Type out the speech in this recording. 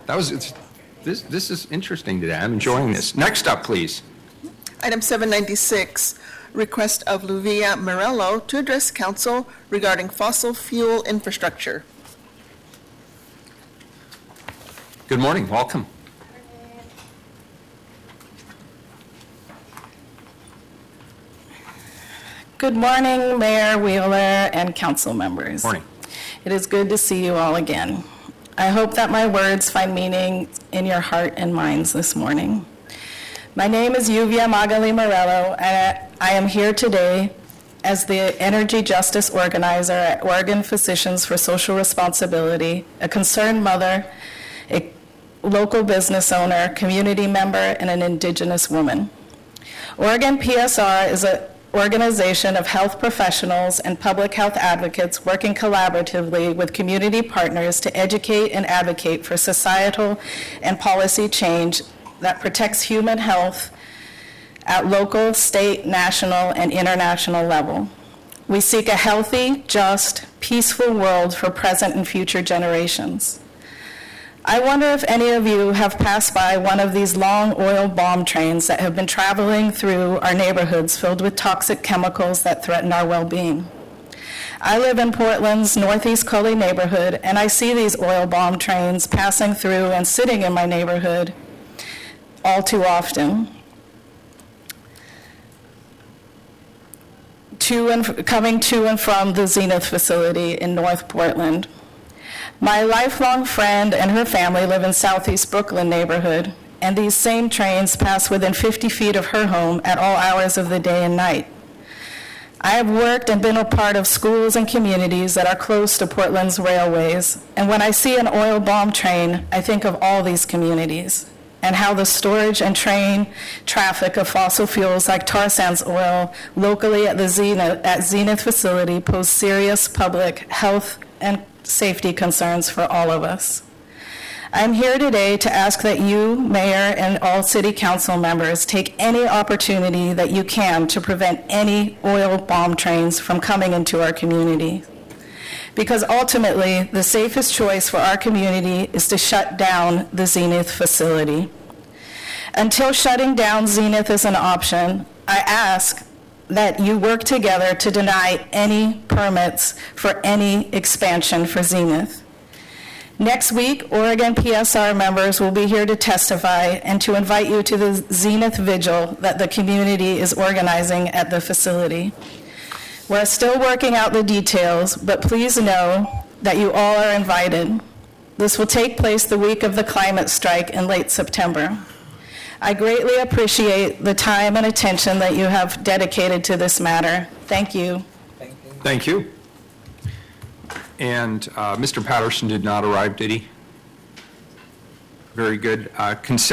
This is interesting today. I'm enjoying this. Next up, please. Item 796, request of Luvia Morello to address council regarding fossil fuel infrastructure. Good morning. Welcome. Good morning, Mayor Wheeler and council members. Morning. It is good to see you all again. I hope that my words find meaning in your heart and minds this morning. My name is Yuvia Magali Morello, and I am here today as the Energy Justice Organizer at Oregon Physicians for Social Responsibility, a concerned mother, a local business owner, community member, and an Indigenous woman. Oregon PSR is an organization of health professionals and public health advocates working collaboratively with community partners to educate and advocate for societal and policy change that protects human health at local, state, national, and international level. We seek a healthy, just, peaceful world for present and future generations. I wonder if any of you have passed by one of these long oil bomb trains that have been traveling through our neighborhoods filled with toxic chemicals that threaten our well-being. I live in Portland's Northeast Cully neighborhood, and I see these oil bomb trains passing through and sitting in my neighborhood all too often. Coming to and from the Zenith facility in North Portland. My lifelong friend and her family live in Southeast Brooklyn neighborhood, and these same trains pass within 50 feet of her home at all hours of the day and night. I have worked and been a part of schools and communities that are close to Portland's railways, and when I see an oil bomb train, I think of all these communities and how the storage and train traffic of fossil fuels like tar sands oil locally at the Zenith facility pose serious public health and safety concerns for all of us. I'm here today to ask that you, Mayor, and all City Council members take any opportunity that you can to prevent any oil bomb trains from coming into our community. Because ultimately, the safest choice for our community is to shut down the Zenith facility. Until shutting down Zenith is an option, I ask that you work together to deny any permits for any expansion for Zenith. Next week, Oregon PSR members will be here to testify and to invite you to the Zenith Vigil that the community is organizing at the facility. We're still working out the details, but please know that you all are invited. This will take place the week of the climate strike in late September. I greatly appreciate the time and attention that you have dedicated to this matter. Thank you. Thank you. And Mr. Patterson did not arrive, did he? Very good. Consent.